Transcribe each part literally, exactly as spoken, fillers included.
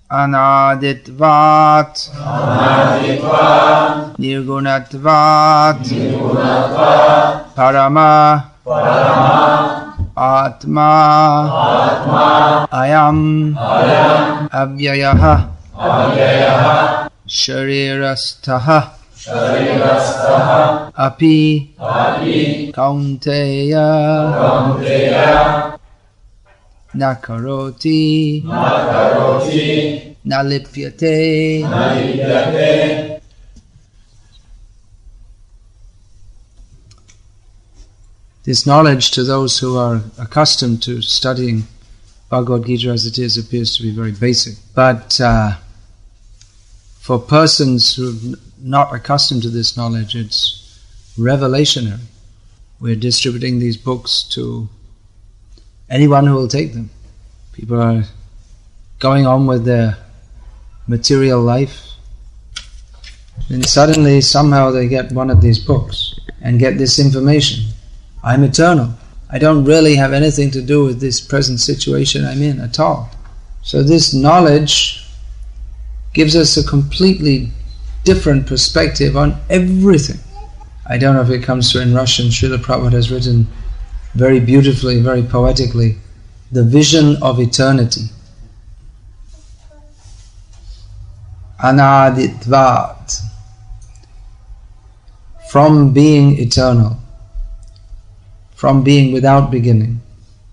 Anaditvat, Anaditvat, Nirgunatvat, Nirgunatvat, Parama, Parama, Atma, Atma, Ayam, Ayam, Avyayaha, Avyayaha, Sharirastaha, Sharirastaha, Api, Api, Kaunteya, Kaunteya, Nakaroti, Nakaroti, Nalipyate, Nalipyate. This knowledge, to those who are accustomed to studying Bhagavad Gita as it is, appears to be very basic. But uh, for persons who are not accustomed to this knowledge, it's revelationary. We're distributing these books to anyone who will take them. People are going on with their material life, and suddenly somehow they get one of these books and get this information. I'm eternal. I don't really have anything to do with this present situation I'm in at all. So this knowledge gives us a completely different perspective on everything. I don't know if it comes through in Russian. Srila Prabhupada has written very beautifully, very poetically, the vision of eternity. Anaditvat, from being eternal, from being without beginning.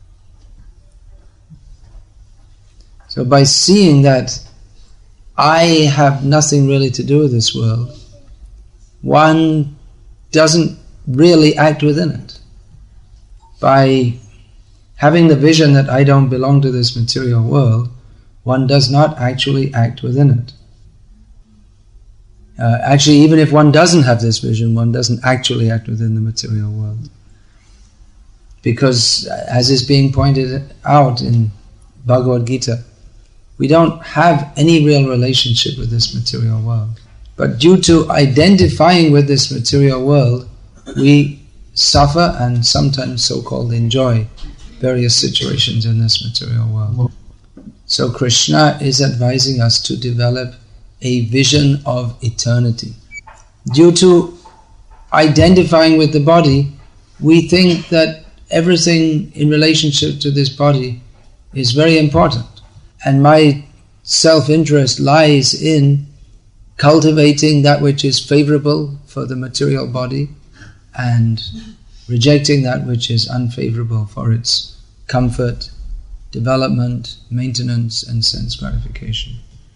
So by seeing that I have nothing really to do with this world, one doesn't really act within it. By having the vision that I don't belong to this material world, one does not actually act within it. Uh, actually, even if one doesn't have this vision, one doesn't actually act within the material world. Because, as is being pointed out in Bhagavad Gita, we don't have any real relationship with this material world. But due to identifying with this material world, we suffer and sometimes so-called enjoy various situations in this material world. So Krishna is advising us to develop a vision of eternity. Due to identifying with the body, we think that everything in relationship to this body is very important. And my self-interest lies in cultivating that which is favorable for the material body and rejecting that which is unfavorable for its comfort, development, maintenance and sense gratification.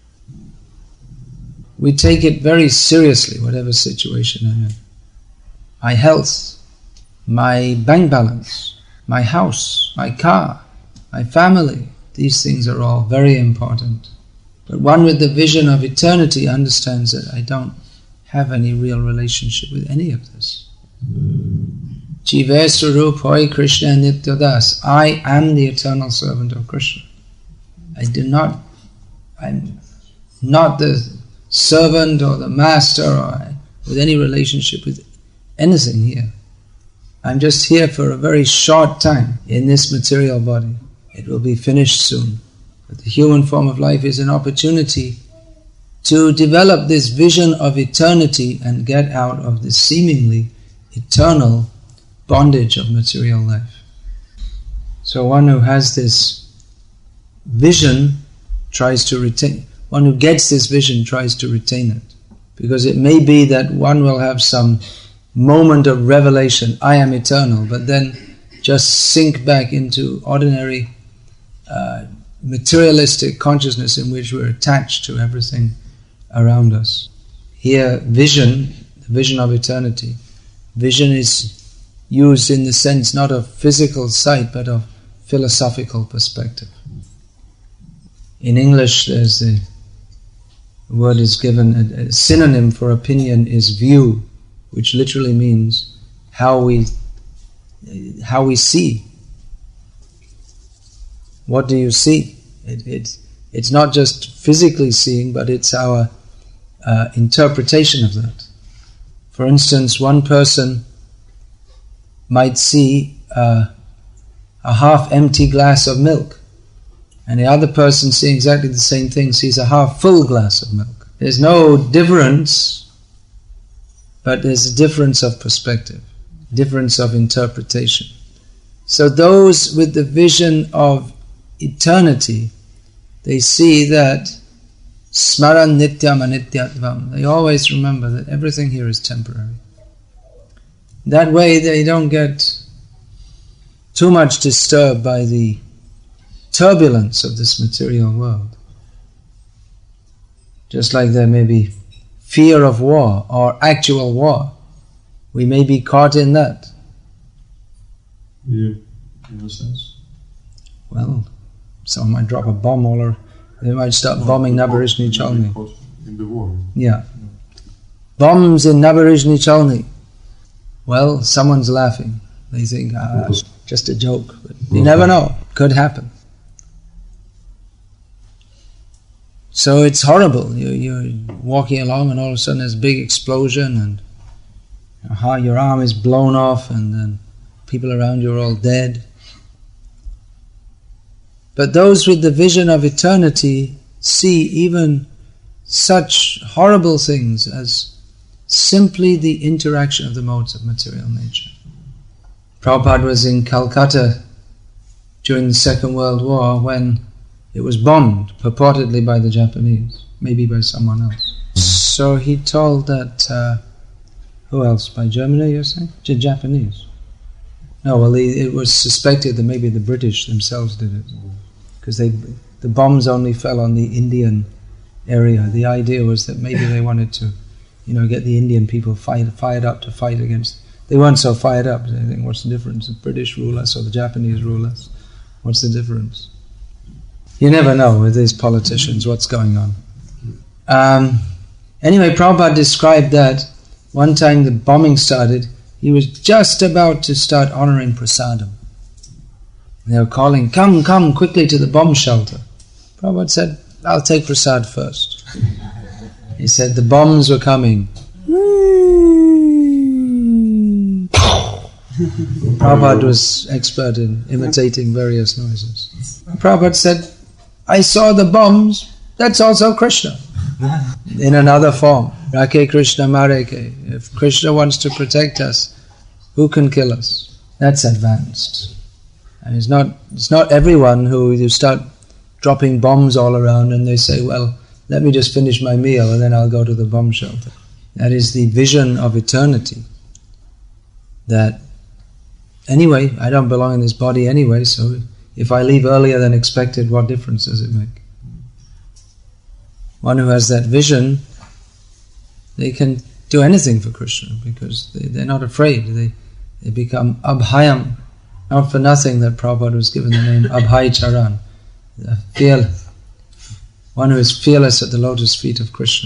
We take it very seriously, whatever situation I'm in. My health, my bank balance, my house, my car, my family, these things are all very important. But one with the vision of eternity understands that I don't have any real relationship with any of this. Jive Swarup Hoy Krishna Nityadas. I am the eternal servant of Krishna. I do not, I'm not the servant or the master or with any relationship with anything here. I'm just here for a very short time in this material body. It will be finished soon. But the human form of life is an opportunity to develop this vision of eternity and get out of the seemingly eternal bondage of material life. So one who has this vision tries to retain, one who gets this vision tries to retain it. Because it may be that one will have some moment of revelation, I am eternal, but then just sink back into ordinary uh, materialistic consciousness in which we're attached to everything around us. Here, vision, the vision of eternity, vision is used in the sense not of physical sight but of philosophical perspective. In English, there's the word is given, a, a synonym for opinion is view, which literally means how we how we see. What do you see? It, it, it's not just physically seeing, but it's our uh, interpretation of that. For instance, one person might see uh, a half-empty glass of milk, And the other person seeing exactly the same thing sees a half full glass of milk. There's no difference, but there's a difference of perspective, difference of interpretation. So those with the vision of eternity, they see that smaran nityam anityatvam. They always remember that everything here is temporary. That way they don't get too much disturbed by the turbulence of this material world. Just like there may be fear of war or actual war, we may be caught in that. Yeah, in a sense. Well, someone might drop a bomb all or they might start no, bombing Naberezhny Chalny. In the war. Yeah. Bombs in Naberezhny Chalny. Well, someone's laughing. They think, ah, just a joke. But you never know. Could happen. So it's horrible. You, you're walking along and all of a sudden there's a big explosion and how your arm is blown off and then people around you are all dead. But those with the vision of eternity see even such horrible things as simply the interaction of the modes of material nature. Prabhupada was in Calcutta during the Second World War when it was bombed, purportedly by the Japanese, maybe by someone else. So he told that, uh, who else? By Germany, you're saying? J- Japanese. No, well, he, it was suspected that maybe the British themselves did it. Because they, the bombs only fell on the Indian area. The idea was that maybe they wanted to, you know, get the Indian people fired, fired up to fight against. They weren't so fired up. They think, what's the difference? The British rule us or the Japanese rule us? What's the difference? You never know with these politicians what's going on. Um, anyway, Prabhupada described that one time the bombing started, he was just about to start honoring prasadam. They were calling, come, come quickly to the bomb shelter. Prabhupada said, I'll take prasad first. He said the bombs were coming. Prabhupada was expert in imitating various noises. Prabhupada said, I saw the bombs, that's also Krishna. In another form. Rakhe Krishna Mareke. If Krishna wants to protect us, who can kill us? That's advanced. And it's not it's not everyone who you start dropping bombs all around and they say, well, let me just finish my meal and then I'll go to the bomb shelter. That is the vision of eternity. That, anyway, I don't belong in this body anyway, so if I leave earlier than expected, what difference does it make? One who has that vision, they can do anything for Krishna because they, they're not afraid. They, they become abhayam. Not for nothing that Prabhupada was given the name Abhay Charan, the fear, one who is fearless at the lotus feet of Krishna.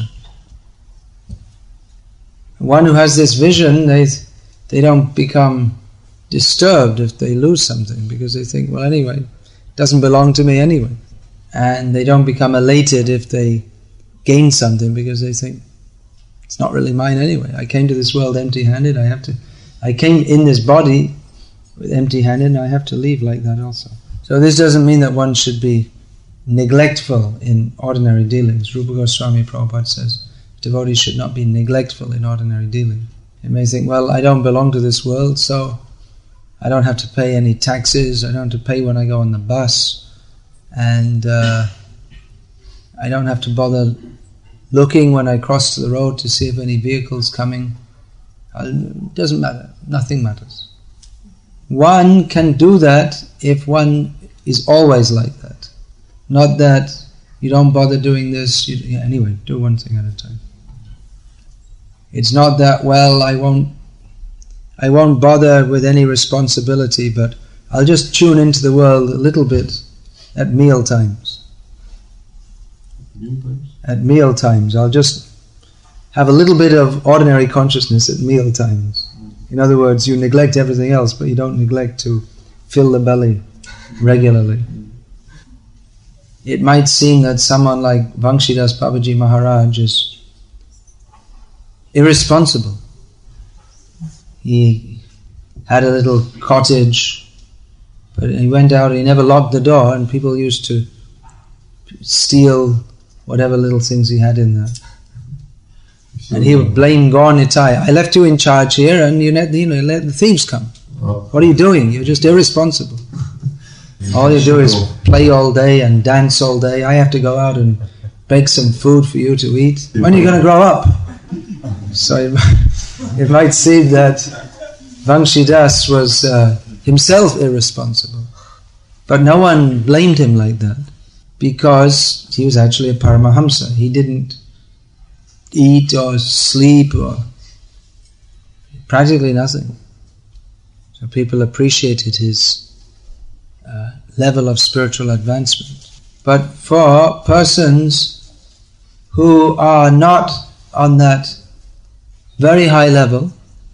One who has this vision, they they don't become disturbed if they lose something because they think, well, anyway, it doesn't belong to me anyway. And they don't become elated if they gain something because they think, it's not really mine anyway. I came to this world empty-handed. I have to. I came in this body with empty-handed, and I have to leave like that also. So this doesn't mean that one should be neglectful in ordinary dealings. Rupa Goswami Prabhupada says devotees should not be neglectful in ordinary dealing. They may think, well, I don't belong to this world, so I don't have to pay any taxes. I don't have to pay when I go on the bus, and uh, I don't have to bother looking when I cross to the road to see if any vehicle's coming. It doesn't matter. Nothing matters. One can do that if one is always like that. Not that you don't bother doing this. You, yeah, anyway, do one thing at a time. It's not that, well, I won't I won't bother with any responsibility, but I'll just tune into the world a little bit at meal times. Meal times? At meal times. I'll just have a little bit of ordinary consciousness at meal times. In other words, you neglect everything else, but you don't neglect to fill the belly regularly. It might seem that someone like Vangshidas Babaji Maharaj is irresponsible. He had a little cottage, but he went out and he never locked the door, and people used to steal whatever little things he had in there. And he would blame Gaur Nitai. I left you in charge here and you let, you know, let the thieves come. Oh. What are you doing? You're just irresponsible. All you do is play all day and dance all day. I have to go out and bake some food for you to eat. When are you going to grow up? So it might, it might seem that Vangshidas was uh, himself irresponsible. But no one blamed him like that because he was actually a Paramahamsa. He didn't eat or sleep or practically nothing. So people appreciated his uh, level of spiritual advancement. But for persons who are not on that very high level,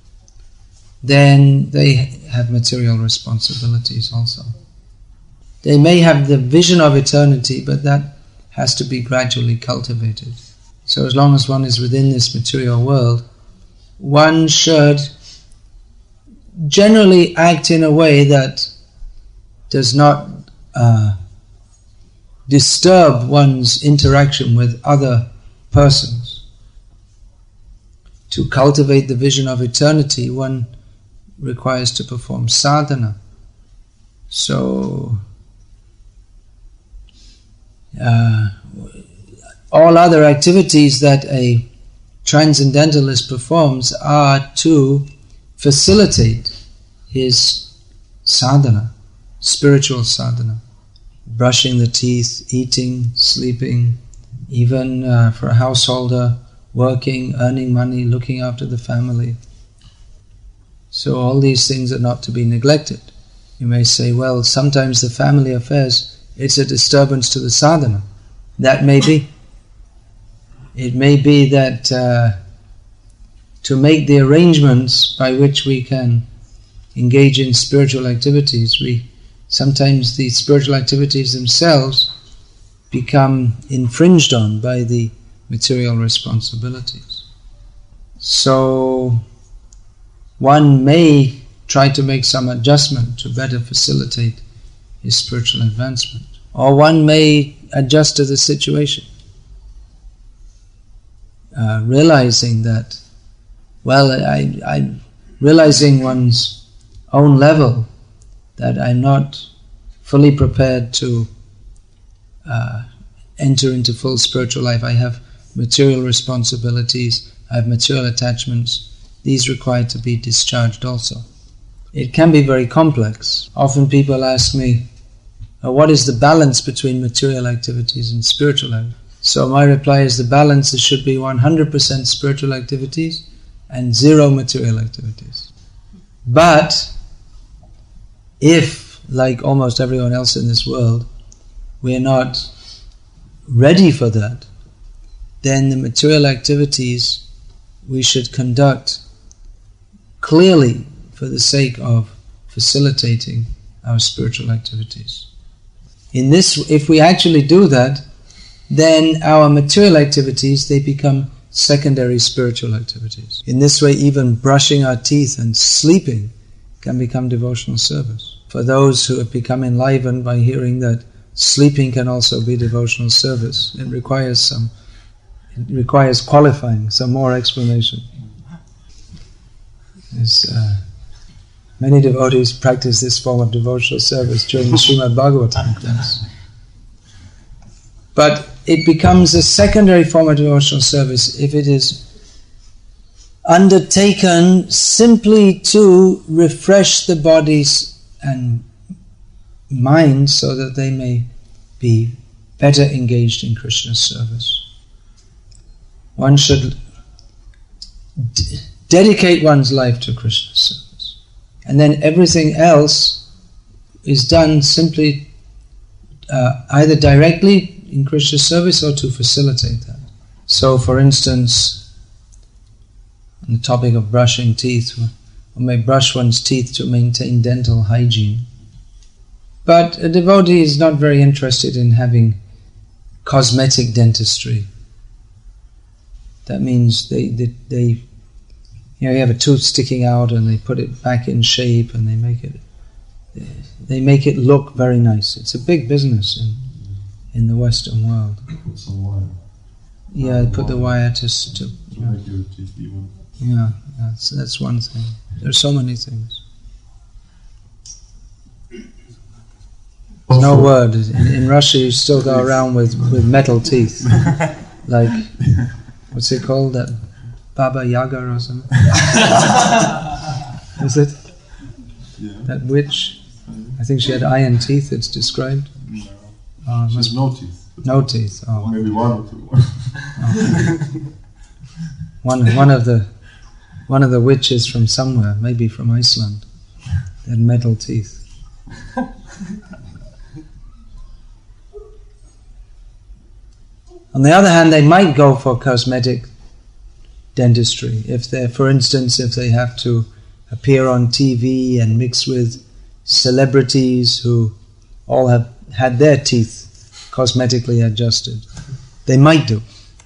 then they have material responsibilities also. They may have the vision of eternity, but that has to be gradually cultivated. So as long as one is within this material world, one should generally act in a way that does not uh, disturb one's interaction with other persons. To cultivate the vision of eternity, one requires to perform sadhana. So, uh, all other activities that a transcendentalist performs are to facilitate his sadhana, spiritual sadhana. Brushing the teeth, eating, sleeping, even uh, for a householder, working, earning money, looking after the family. So all these things are not to be neglected. You may say, well, sometimes the family affairs, it's a disturbance to the sadhana. That may be. It may be that uh, to make the arrangements by which we can engage in spiritual activities, we sometimes the spiritual activities themselves become infringed on by the material responsibilities. So one may try to make some adjustment to better facilitate his spiritual advancement. Or one may adjust to the situation, uh, realizing that, well, I, I, realizing one's own level, that I'm not fully prepared to uh, enter into full spiritual life. I have material responsibilities, I have material attachments. These require to be discharged also. It can be very complex. Often people ask me, uh, what is the balance between material activities and spiritual activities? So my reply is the balance should be one hundred percent spiritual activities and zero material activities. But if, like almost everyone else in this world, we are not ready for that, then the material activities we should conduct clearly for the sake of facilitating our spiritual activities. In this, if we actually do that, then our material activities, they become secondary spiritual activities. In this way, even brushing our teeth and sleeping can become devotional service. For those who have become enlivened by hearing that sleeping can also be devotional service, it requires some, it requires qualifying, some more explanation. There's, uh, many devotees practice this form of devotional service during the Srimad Bhagavatam class. But it becomes a secondary form of devotional service if it is undertaken simply to refresh the bodies and mind so that they may be better engaged in Krishna's service. One should d- dedicate one's life to Krishna's service. And then everything else is done simply uh, either directly in Krishna's service or to facilitate that. So for instance, on the topic of brushing teeth, one may brush one's teeth to maintain dental hygiene. But a devotee is not very interested in having cosmetic dentistry. That means they, they, they you know, you have a tooth sticking out and they put it back in shape and they make it, they make it look very nice. It's a big business in, in the Western world. Put some wire Yeah, put the wire to... s- to to yeah, make your teeth even. yeah, that's, that's one thing. There are so many things. No word. In, in Russia you still go around with, with metal teeth. Like, what's it called? That Baba Yaga or something? Is it? Yeah. That witch? I think she had iron teeth, it's described. No. Oh, it She must has no teeth. but no teeth. Oh. Maybe one or two. One, one of the one of the witches from somewhere, maybe from Iceland, they had metal teeth. On the other hand, they might go for cosmetic dentistry if they, for instance, if they have to appear on T V and mix with celebrities who all have had their teeth cosmetically adjusted. They might do.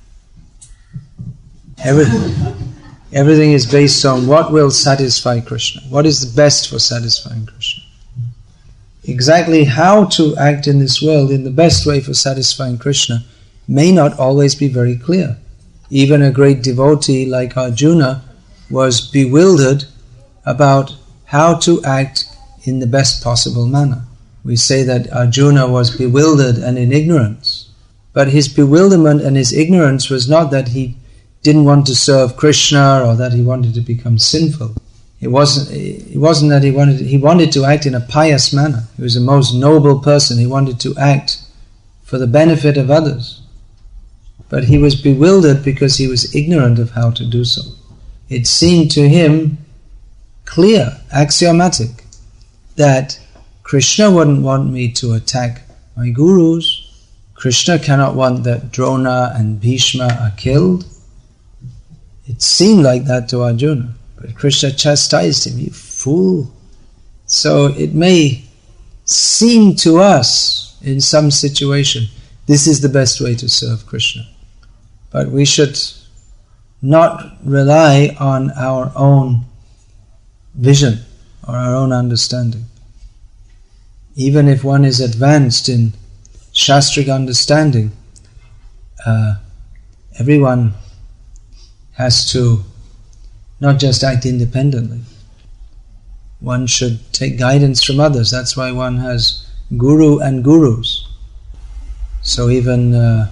Everything, everything is based on what will satisfy Krishna. What is the best for satisfying Krishna? Exactly how to act in this world in the best way for satisfying Krishna may not always be very clear. Even a great devotee like Arjuna was bewildered about how to act in the best possible manner. We say that Arjuna was bewildered and in ignorance. But his bewilderment and his ignorance was not that he didn't want to serve Krishna or that he wanted to become sinful. It wasn't, it wasn't that he wanted, he wanted to act in a pious manner. He was a most noble person. He wanted to act for the benefit of others. But he was bewildered because he was ignorant of how to do so. It seemed to him clear, axiomatic, that Krishna wouldn't want me to attack my gurus. Krishna cannot want that Drona and Bhishma are killed. It seemed like that to Arjuna. But Krishna chastised him, you fool. So it may seem to us in some situation, this is the best way to serve Krishna. But we should not rely on our own vision or our own understanding. Even if one is advanced in Shastric understanding, uh, everyone has to not just act independently. One should take guidance from others. That's why one has guru and gurus. So even uh,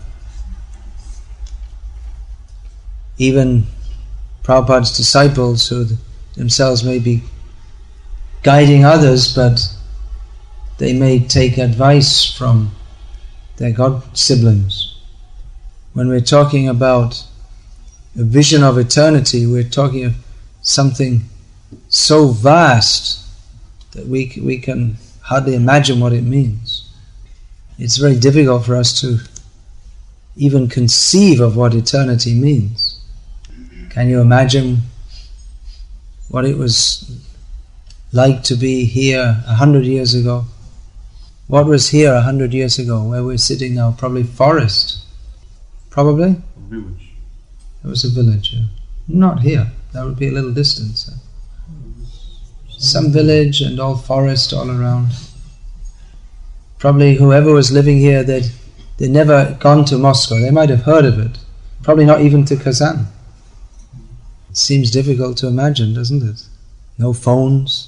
even Prabhupada's disciples, who themselves may be guiding others, but they may take advice from their god siblings. When we're talking about a vision of eternity, we're talking of something so vast that we we can hardly imagine what it means. It's very difficult for us to even conceive of what eternity means. Can you imagine what it was like to be here a hundred years ago? What was here a hundred years ago, where we're sitting now? Probably forest. Probably? A village. It was a village, yeah. Not here. That would be a little distance. Some village and all forest all around. Probably whoever was living here, they'd, they'd never gone to Moscow. They might have heard of it. Probably not even to Kazan. It seems difficult to imagine, doesn't it? No phones.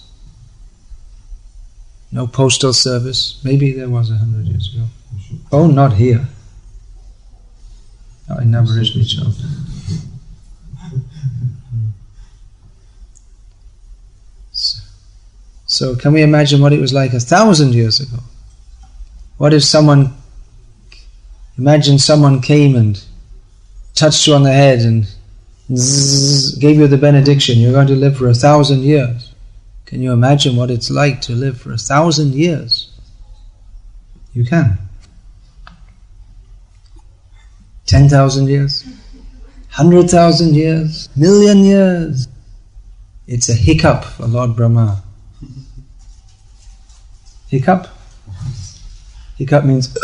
No postal service. Maybe there was a hundred years ago. Oh, not here. Not in Aborigine. So, so can we imagine what it was like a thousand years ago? What if someone, imagine someone came and touched you on the head and zzz, gave you the benediction, you're going to live for a thousand years. Can you imagine what it's like to live for a thousand years? You can. Ten thousand years? Hundred thousand years? Million years? It's a hiccup for Lord Brahma. Hiccup? Hiccup means...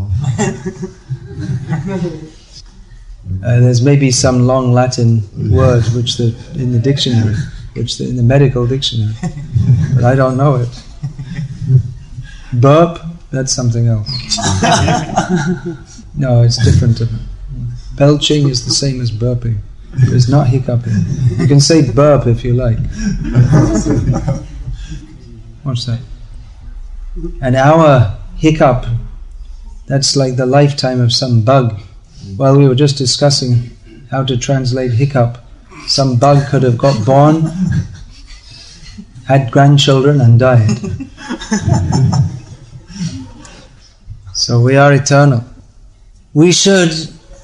Uh, there's maybe some long Latin word which the in the dictionary, which the, in the medical dictionary, but I don't know it. Burp, That's something else. No, it's different. Belching is the same as burping. It's not hiccuping. You can say burp if you like. What's that? An hour hiccup, that's like the lifetime of some bug. While we were just discussing how to translate hiccup, some bug could have got born, had grandchildren and died. So we are eternal. We should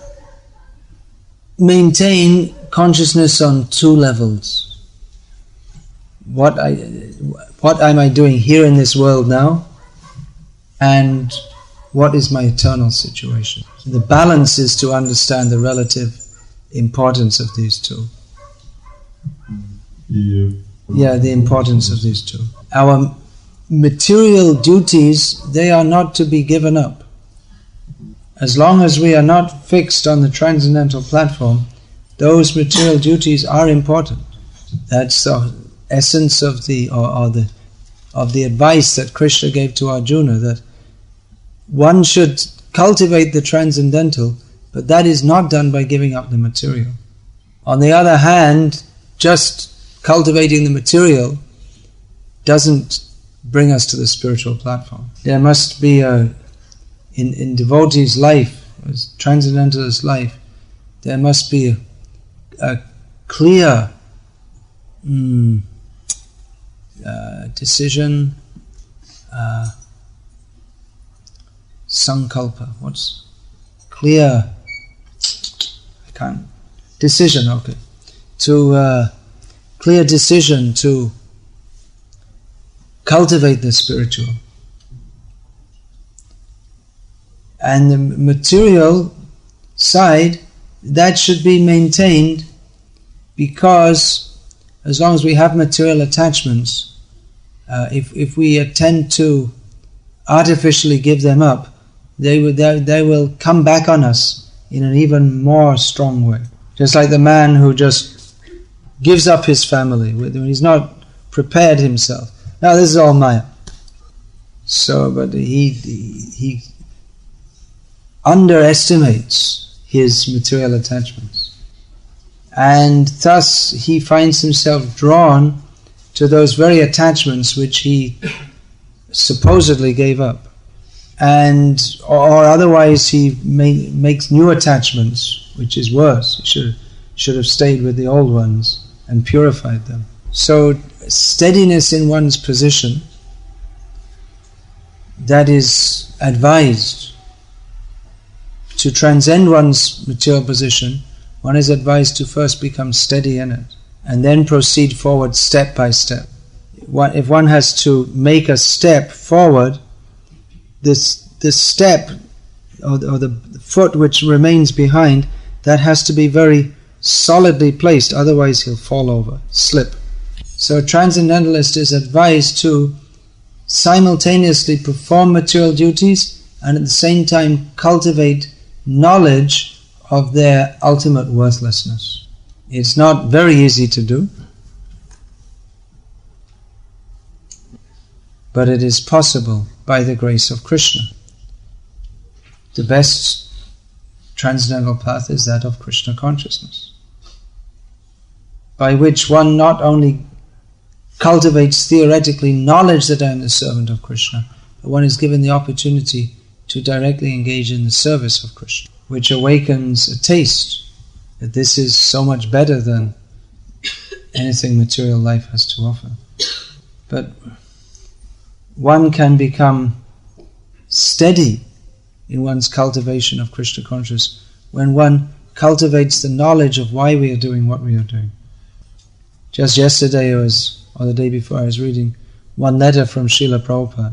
maintain consciousness on two levels. What I, what am I doing here in this world now? And what is my eternal situation? The balance is to understand the relative importance of these two. Yeah. Yeah, the importance of these two. Our material duties, they are not to be given up. As long as we are not fixed on the transcendental platform, those material duties are important. That's the essence of the or, or the of the advice that Krishna gave to Arjuna, that one should cultivate the transcendental, but that is not done by giving up the material. On the other hand, just cultivating the material doesn't bring us to the spiritual platform. There must be a, in, in devotee's life, as transcendentalist life, there must be a, a clear mm, uh, decision, uh, sankalpa, what's clear, I can't, decision, okay, to uh, clear decision to cultivate the spiritual. And the material side, that should be maintained, because as long as we have material attachments, uh, if, if we attempt to artificially give them up, they will, they, they will come back on us in an even more strong way. Just like the man who just gives up his family when he's not prepared himself. Now this is all Maya. So, but he he underestimates his material attachments, and thus he finds himself drawn to those very attachments which he supposedly gave up, and or, or otherwise he may, makes new attachments, which is worse. He should should have stayed with the old ones and purified them. So steadiness in one's position, that is advised. To transcend one's material position, one is advised to first become steady in it, and then proceed forward step by step. If one has to make a step forward, this this step, or the, or the foot which remains behind, that has to be very solidly placed, otherwise he'll fall over, slip. So a transcendentalist is advised to simultaneously perform material duties and at the same time cultivate knowledge of their ultimate worthlessness. It's not very easy to do, but it is possible by the grace of Krishna. The best transcendental path is that of Krishna consciousness, by which one not only cultivates theoretically knowledge that I am the servant of Krishna, but one is given the opportunity to directly engage in the service of Krishna, which awakens a taste that this is so much better than anything material life has to offer. But one can become steady in one's cultivation of Krishna consciousness when one cultivates the knowledge of why we are doing what we are doing. Just yesterday I was, or the day before, I was reading one letter from Srila Prabhupada.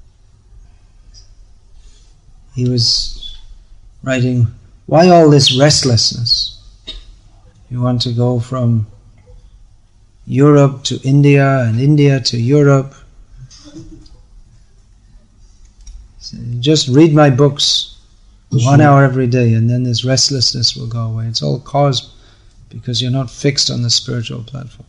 He was writing, why all this restlessness? You want to go from Europe to India and India to Europe. So just read my books one hour every day and then this restlessness will go away. It's all caused because you're not fixed on the spiritual platform.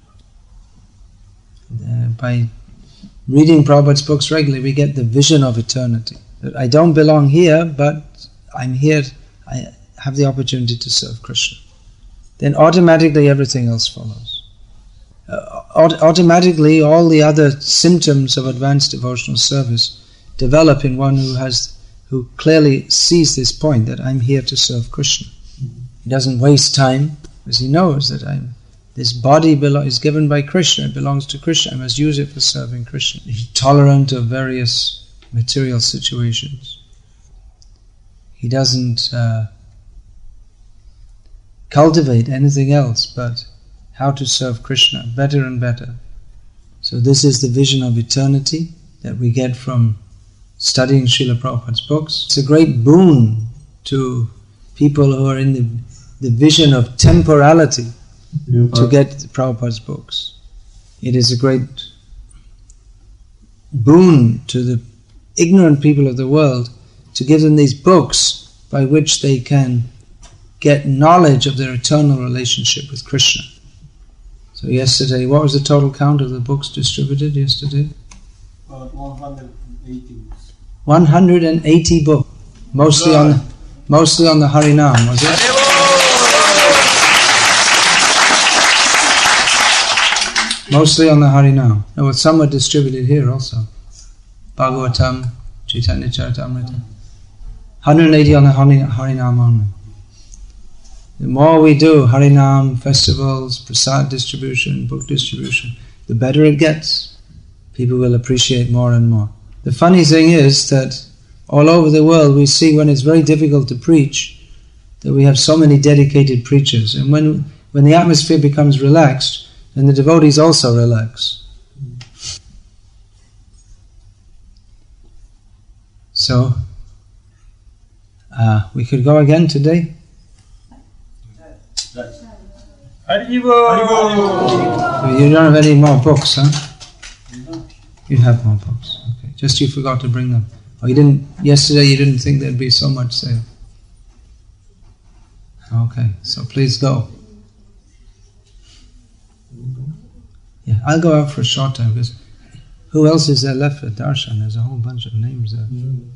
Uh, by reading Prabhupada's books regularly, we get the vision of eternity. That I don't belong here, but I'm here, I have the opportunity to serve Krishna. Then automatically everything else follows. Uh, aut- automatically all the other symptoms of advanced devotional service develop in one who has, who clearly sees this point that I'm here to serve Krishna. He doesn't waste time because he knows that I'm, this body belo- is given by Krishna, it belongs to Krishna, I must use it for serving Krishna. He's tolerant of various material situations. He doesn't uh, cultivate anything else but how to serve Krishna better and better. So this is the vision of eternity that we get from studying Srila Prabhupada's books. It's a great boon to people who are in the, the vision of temporality Yeah, to get Prabhupada's books. It is a great boon to the ignorant people of the world to give them these books by which they can get knowledge of their eternal relationship with Krishna. So yesterday, what was the total count of the books distributed yesterday? Uh, one hundred eighty books. one hundred eighty books, mostly on mostly on the Harinam, was it? Mostly on the Harinam. No, but some were distributed here also. Bhagavatam, Chaitanya Charitamrita. one hundred eighty on the Hari- Harinam only. The more we do Harinam, festivals, prasad distribution, book distribution, the better it gets. People will appreciate more and more. The funny thing is that all over the world we see when it's very difficult to preach that we have so many dedicated preachers. And when when the atmosphere becomes relaxed, then the devotees also relax. So, uh, we could go again today. Haribol! You don't have any more books, huh? You have more books. Okay. Just you forgot to bring them. Oh, you didn't. Yesterday you didn't think there'd be so much sale. Okay, so please go. Yeah, I'll go out for a short time because who else is there left for darshan? There's a whole bunch of names there.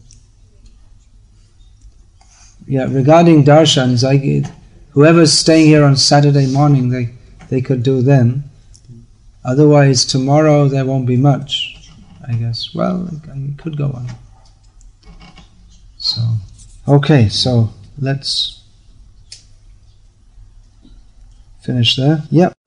Yeah, regarding darshans, I get, whoever's staying here on Saturday morning, they they could do then. Otherwise, tomorrow there won't be much, I guess. Well, I could go on. So, okay, so let's finish there. Yep.